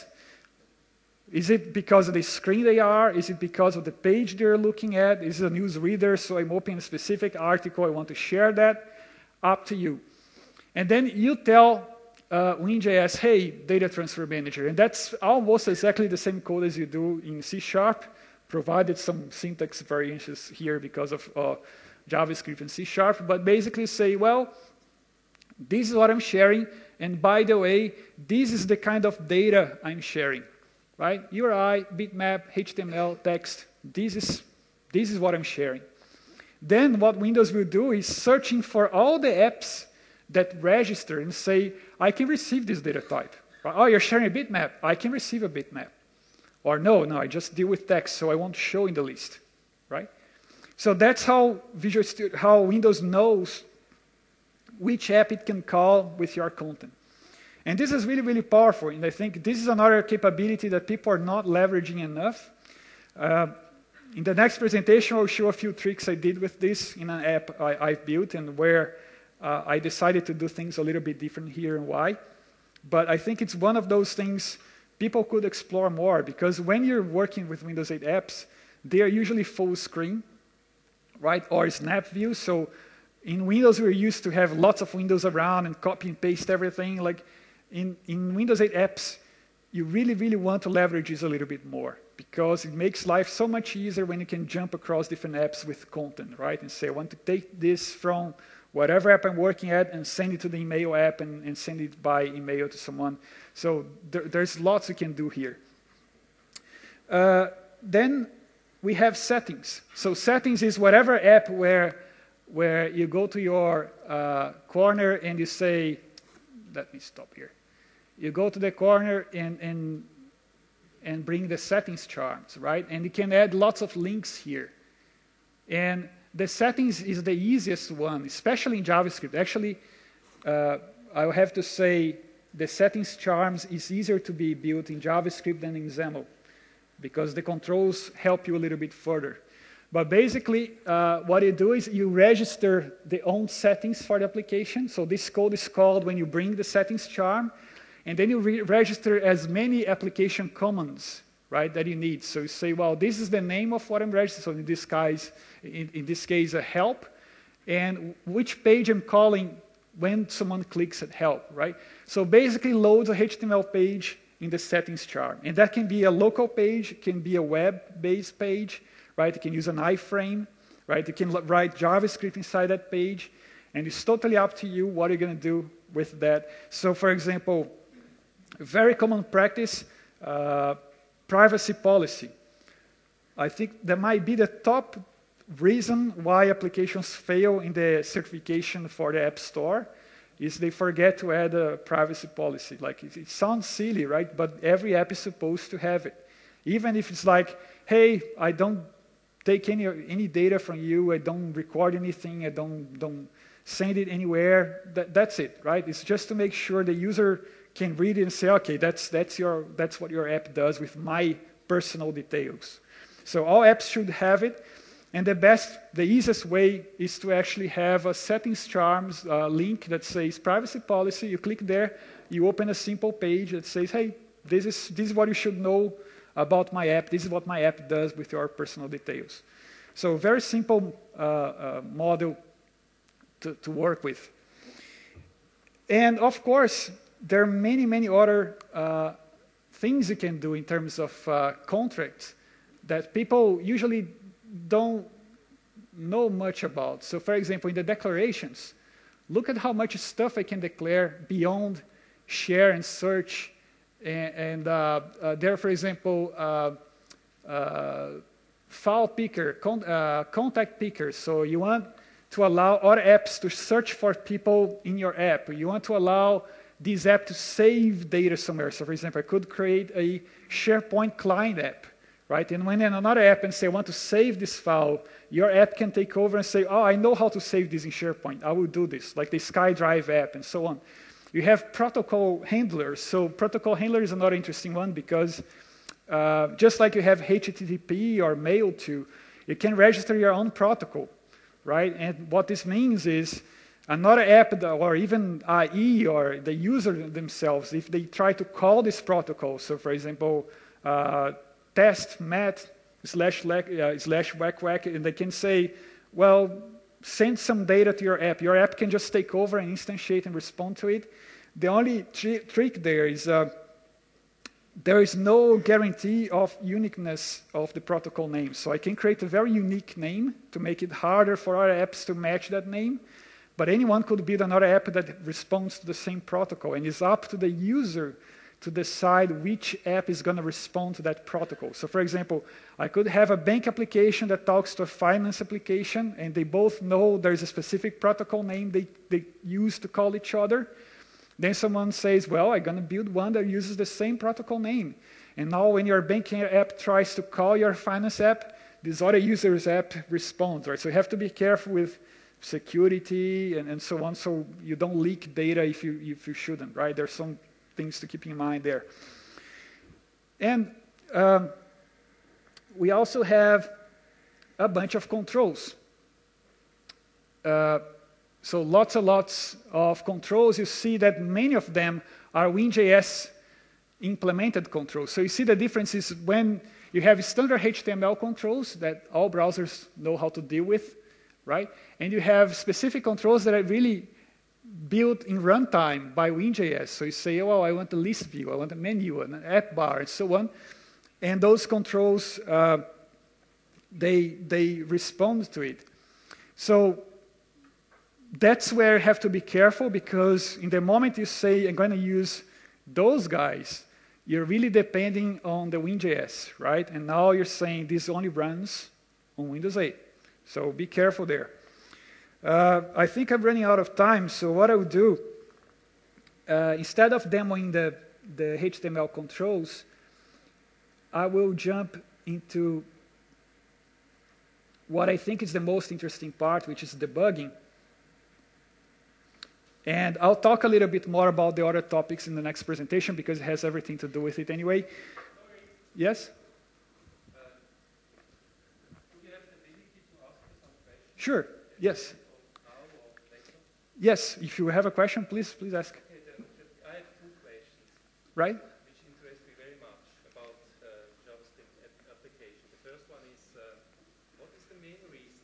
Is it because of the screen they are? Is it because of the page they're looking at? Is it a news reader, so I'm opening a specific article, I want to share that? Up to you. And then you tell uh, WinJS, hey, data transfer manager. And that's almost exactly the same code as you do in C Sharp, provided some syntax variations here because of uh, JavaScript and C Sharp. But basically say, well, this is what I'm sharing. And by the way, this is the kind of data I'm sharing. Right? U R I, bitmap, H T M L, text. This is, this is what I'm sharing. Then what Windows will do is searching for all the apps that register and say, I can receive this data type. Oh, you're sharing a bitmap. I can receive a bitmap. Or no, no, I just deal with text, so I won't show in the list. Right? So that's how Visual Studio, how Windows knows which app it can call with your content. And this is really, really powerful, and I think this is another capability that people are not leveraging enough. Uh, in the next presentation, I'll show a few tricks I did with this in an app I, I've built and where uh, I decided to do things a little bit different here and why. But I think it's one of those things people could explore more, because when you're working with Windows eight apps, they are usually full screen, right, or snap view. So in Windows, we're used to have lots of windows around and copy and paste everything. Like, In, in Windows eight apps, you really, really want to leverage this a little bit more, because it makes life so much easier when you can jump across different apps with content, right? And say, I want to take this from whatever app I'm working at and send it to the email app and, and send it by email to someone. So there, there's lots you can do here. Uh, then we have settings. So settings is whatever app where, where you go to your uh, corner and you say, let me stop here. You go to the corner and, and, and bring the settings charms, right? And you can add lots of links here. And the settings is the easiest one, especially in JavaScript. Actually, uh, I have to say the settings charms is easier to be built in JavaScript than in XAML, because the controls help you a little bit further. But basically, uh, what you do is you register the own settings for the application. So this code is called when you bring the settings charm, and then you re register as many application commands, right, that you need. So you say, well, this is the name of what I'm registering. So in this case, in, in this case, a help, and which page I'm calling when someone clicks at help, right? So basically, loads a H T M L page in the settings charm, and that can be a local page, it can be a web-based page. Right, you can use an iframe, right? You can write JavaScript inside that page, and it's totally up to you what you're going to do with that. So, for example, a very common practice, uh, privacy policy. I think that might be the top reason why applications fail in the certification for the App Store, is they forget to add a privacy policy. Like, it, it sounds silly, right? But every app is supposed to have it. Even if it's like, hey, I don't take any, any data from you, I don't record anything, I don't, don't send it anywhere, that, that's it, right? It's just to make sure the user can read it and say, okay, that's, that's, your, that's what your app does with my personal details. So all apps should have it, and the best, the easiest way is to actually have a settings charms uh, link that says privacy policy. You click there, you open a simple page that says, hey, this is, this is what you should know about my app. This is what my app does with your personal details. So very simple uh, uh, model to, to work with. And of course, there are many, many other uh, things you can do in terms of uh, contracts that people usually don't know much about. So for example, in the declarations, look at how much stuff I can declare beyond share and search. And, and uh, uh, there, for example, uh, uh, file picker, con uh, contact picker. So you want to allow other apps to search for people in your app. You want to allow this app to save data somewhere. So for example, I could create a SharePoint client app, right? And when in another app and say, I want to save this file, your app can take over and say, oh, I know how to save this in SharePoint. I will do this, like the SkyDrive app and so on. You have protocol handlers. So protocol handler is another interesting one because uh, just like you have H T T P or mail to, you can register your own protocol, right? And what this means is another app that, or even I E or the user themselves, if they try to call this protocol, so for example, uh, test mat slash uh, slash whack whack, and they can say, well, send some data to your app. Your app can just take over and instantiate and respond to it. The only tri trick there is uh, there is no guarantee of uniqueness of the protocol name. So I can create a very unique name to make it harder for our apps to match that name. But anyone could build another app that responds to the same protocol. And it's up to the user to decide which app is going to respond to that protocol. So for example, I could have a bank application that talks to a finance application, and they both know there's a specific protocol name they, they use to call each other. Then someone says, well, I'm going to build one that uses the same protocol name. And now when your banking app tries to call your finance app, this other user's app responds, right? So you have to be careful with security and, and so on, so you don't leak data if you, if you shouldn't, right? There's some things to keep in mind there. And um, we also have a bunch of controls. Uh, so lots and lots of controls. You see that many of them are WinJS implemented controls. So you see the difference is when you have standard H T M L controls that all browsers know how to deal with, right? And you have specific controls that are really built in runtime by WinJS. So you say, oh, well, I want a list view, I want a menu, an app bar, and so on. And those controls, uh, they, they respond to it. So that's where you have to be careful, because in the moment you say, I'm going to use those guys, you're really depending on the WinJS, right? And now you're saying this only runs on Windows eight. So be careful there. Uh, I think I'm running out of time, so what I will do, uh, instead of demoing the, the H T M L controls, I will jump into what I think is the most interesting part, which is debugging. And I'll talk a little bit more about the other topics in the next presentation, because it has everything to do with it anyway. Yes? Sure, yes. Yes, if you have a question, please, please ask. Okay, the, the, I have two questions. Right? Which interest me very much about uh, JavaScript application. The first one is, uh, what is the main reason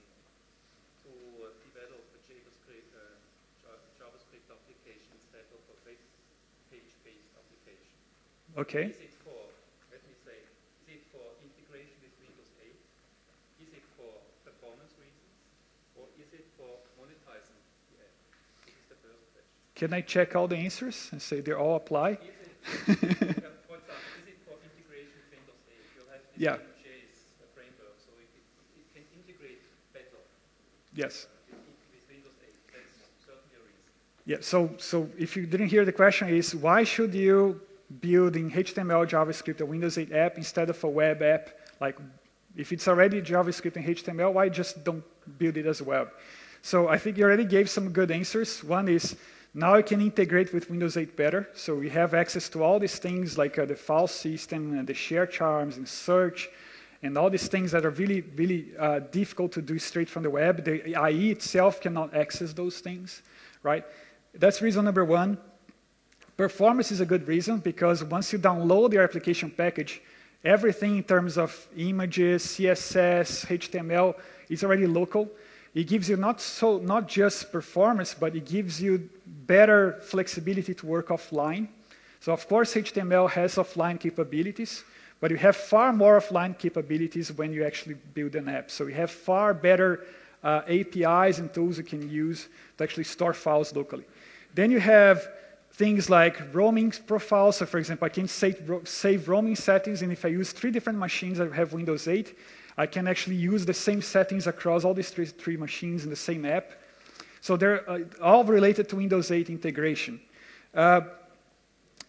to uh, develop a JavaScript, uh, JavaScript application instead of a web page-based application? Okay. Is it for, let me say, is it for integration with Windows eight? Is it for performance reasons? Or is it for monetizing the app? This is the first question. Can I check all the answers and say they all apply? Is it, for example, is it for integration with Windows eight? You'll have this Yeah. Vue.js framework, so it, it, it can integrate better Yes. with, with Windows eight. That's certainly a reason. Yeah, so, so if you didn't hear the question is, why should you build in H T M L JavaScript a Windows eight app instead of a web app? Like, if it's already JavaScript and H T M L, why just don't build it as web? So I think you already gave some good answers. One is, now you can integrate with Windows eight better. So we have access to all these things like uh, the file system and the share charms and search and all these things that are really, really uh, difficult to do straight from the web. The I E itself cannot access those things, right? That's reason number one. Performance is a good reason, because once you download your application package, everything in terms of images, C S S, H T M L is already local. It gives you not, so, not just performance, but it gives you better flexibility to work offline. So of course, H T M L has offline capabilities, but you have far more offline capabilities when you actually build an app. So you have far better uh, A P Is and tools you can use to actually store files locally. Then you have things like roaming profiles. So for example, I can save, save roaming settings, and if I use three different machines that have Windows eight, I can actually use the same settings across all these three, three machines in the same app. So they're uh, all related to Windows eight integration. Uh,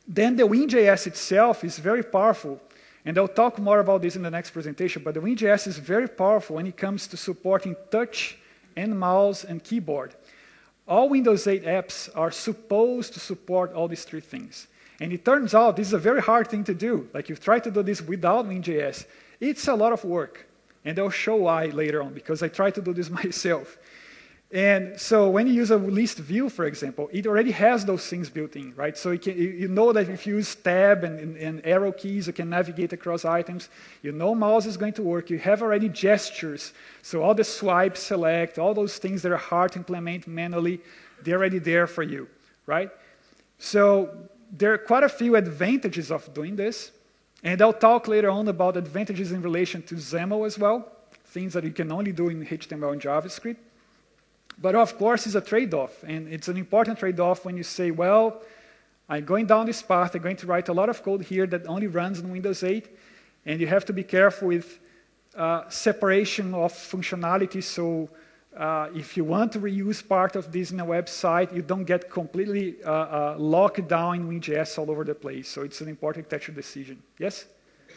Then the WinJS itself is very powerful, and I'll talk more about this in the next presentation, but the WinJS is very powerful when it comes to supporting touch and mouse and keyboard. All Windows eight apps are supposed to support all these three things. And it turns out this is a very hard thing to do. Like, you try to do this without WinJS. It's a lot of work. And I'll show why later on, because I try to do this myself. And so when you use a list view, for example, it already has those things built in, right? So you, can, you know that if you use tab and, and, and arrow keys, you can navigate across items. You know mouse is going to work. You have already gestures. So all the swipe, select, all those things that are hard to implement manually, they're already there for you, right? So there are quite a few advantages of doing this. And I'll talk later on about advantages in relation to XAML as well, things that you can only do in H T M L and JavaScript. But of course, it's a trade-off, and it's an important trade-off when you say, well, I'm going down this path, I'm going to write a lot of code here that only runs on Windows eight, and you have to be careful with uh, separation of functionality, so uh, if you want to reuse part of this in a website, you don't get completely uh, uh, locked down in WinJS all over the place, so it's an important architecture decision. Yes?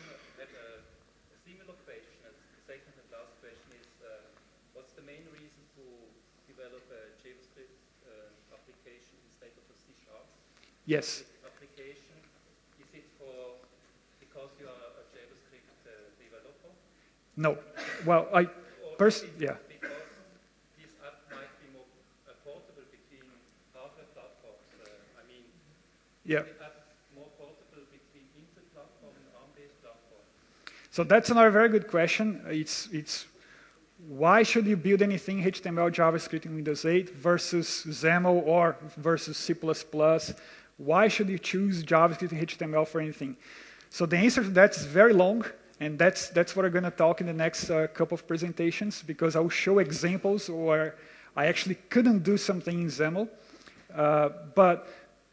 Yes. Application, is it for, because you are a JavaScript uh, developer? No. Well, I, first, yeah. Because this app might be more uh, portable between hardware platforms. Uh, I mean, yeah. is the app more portable between Intel platform and ARM-based platform? So that's another very good question. It's, it's why should you build anything H T M L, JavaScript in Windows eight versus XAML or versus C plus plus? Why should you choose JavaScript and H T M L for anything? So the answer to that is very long, and that's, that's what I'm going to talk in the next uh, couple of presentations, because I will show examples where I actually couldn't do something in XAML. Uh, but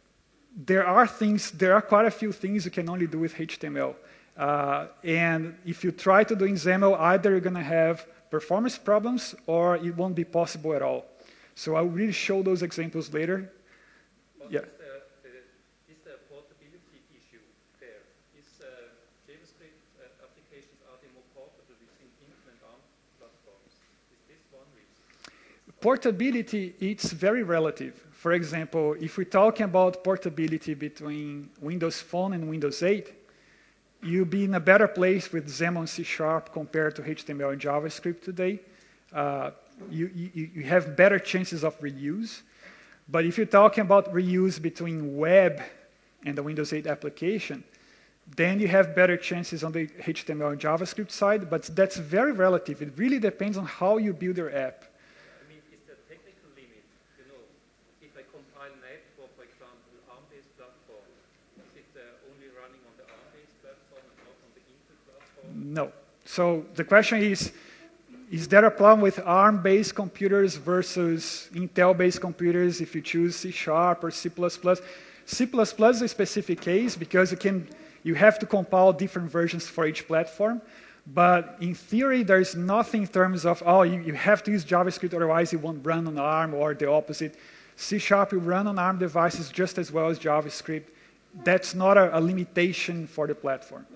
there are things, there are quite a few things you can only do with H T M L. Uh, and if you try to do in XAML, either you're going to have performance problems or it won't be possible at all. So I'll really show those examples later. What yeah. Is the, the, is the portability issue there? Is uh, JavaScript uh, applications, are they more portable between Intel and ARM platforms? Is this one reason? Portability, it's very relative. For example, if we're talking about portability between Windows Phone and Windows eight, you'll be in a better place with XAML and C Sharp compared to H T M L and JavaScript today. Uh, you, you, you have better chances of reuse. But if you're talking about reuse between web and the Windows eight application, then you have better chances on the H T M L and JavaScript side, but that's very relative. It really depends on how you build your app. I mean, is there a technical limit? You know, if I compile an app for, for example, ARM-based platform, is it uh, only running on the ARM-based platform and not on the Intel platform? No. So the question is, is there a problem with ARM-based computers versus Intel-based computers if you choose C Sharp or C plus plus? C plus plus is a specific case because you, can, you have to compile different versions for each platform. But in theory, there's nothing in terms of, oh, you, you have to use JavaScript, otherwise it won't run on ARM, or the opposite. C Sharp will run on ARM devices just as well as JavaScript. That's not a, a limitation for the platform.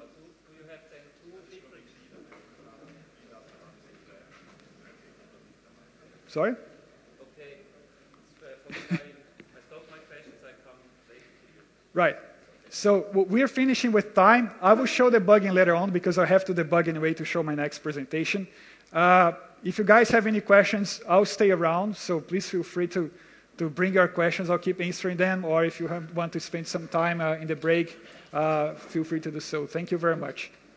Sorry? Okay. Uh, for the time, I stop my questions, I come later to you. Right. So we're finishing with time. I will show debugging later on because I have to debug anyway to show my next presentation. Uh, if you guys have any questions, I'll stay around, so please feel free to, to bring your questions. I'll keep answering them, or if you have, want to spend some time uh, in the break, uh, feel free to do so. Thank you very much.